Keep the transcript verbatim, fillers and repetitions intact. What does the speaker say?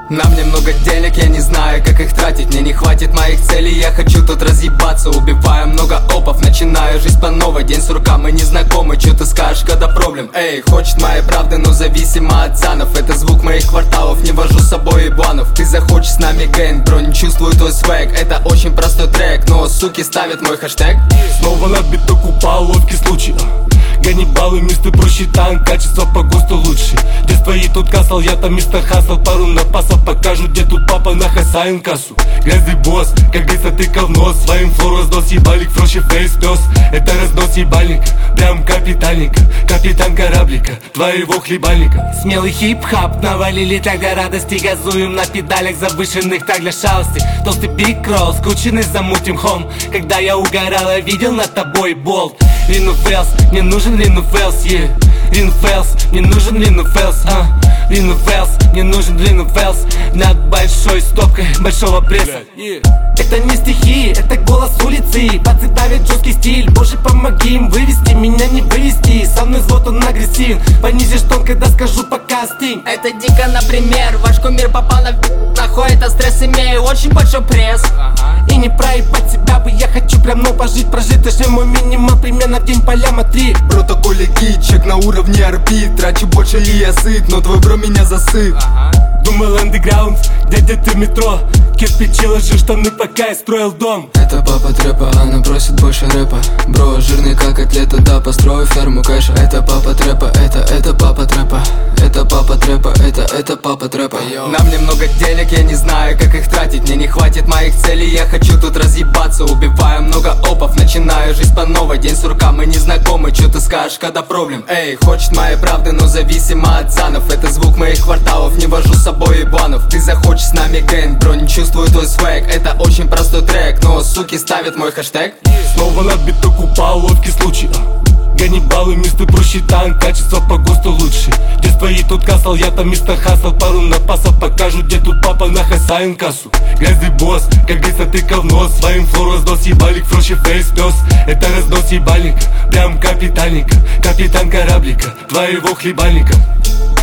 На мне много денег, я не знаю, как их тратить. Мне не хватит моих целей, я хочу тут разъебаться. Убиваю много опов, начинаю жизнь по новой. День сурка, мы не знакомы, чё ты скажешь, когда проблем? Эй, хочет моей правды, но зависимо от занов. Это звук моих кварталов, не вожу с собой ебанов. Ты захочешь с нами гэнг, бро, не чувствую твой свэг. Это очень простой трек, но суки ставят мой хэштег. Снова на биток упал, ловкий случай. Гони баллы, мистер проще танк, качество по ГОСТу лучше. Где твои тут касл, я там мистер Хасл. Пару напасов покажу, где тут папа на хасаин кассу. Грязный босс, как говорится, тыкал в нос. Своим флоу разнос ебальник, проще фейс пес. Это разнос ебальника, прям капитальника. Капитан кораблика, твоего хлебальника. Смелый хип-хап навалили так для радости. Газуем на педалях завышенных так для шалости. Толстый биг-кролл, скученный замутим хом. Когда я угорал, я видел над тобой болт. Рину Фелс, мне нужен Рину Фелс, yeah. Рину Фелс, мне нужен Рину Фелс, а Рину Фелс, мне нужен Рину Фелс. Над большой стопкой большого пресса, yeah. Это не стихи, это голос улицы. Пацы давят жесткий стиль, боже помоги им вывести. Меня не вывести, со мной взвод он агрессивен. Понизишь тон, когда скажу пока остынь. Это дико, например, ваш кумир попал на нахуй, это стресс, имею очень большой пресс. И не проебать себя бы я хочу прям, но пожить, прожить. Точнее мой минимал примерно в день по ляма три. Бро, такой легкий чек на уровне орбит. Трачу больше и я сыт, но твой бро меня засыт. Думал андеграунд, дядя ты в метро. Кирпичи ложи штаны, пока я строил дом. Это папа трэпа, она просит больше рэпа. Бро, жирный как атлета, да, построю ферму кэша. Это папа трэпа, это, это папа трэпа. Это папа трэпа, это, это папа трэпа. На мне много денег, я не знаю, как их тратить. Мне не хватит моих целей, я хочу тут разъебаться. Убиваю много опов, начинаю жизнь по новой. День сурка, мы не знакомы, чё ты скажешь, когда проблем? Эй, хочет моей правды, но зависимо от занов. Это звук моих кварталов, не вожу с собой ебанов. Ты захочешь с нами гэнг, бро, не чувствую твой свэг. Это очень простой трек, но суки ставят мой хэштег. Снова на биток упал, ловкий случай. Гони баллы, мистер проще танк, качество по ГОСТу лучше. Где твои тут касл, я там мистер Хасл. Пару напасов покажу, где тут папа на хасаин кассу. Грязный босс, как говорится, тыкал в нос. Своим флоу разнос ебальник, проще фейс пес. Это разнос ебальника, прям капитальника. Капитан кораблика, твоего хлебальника.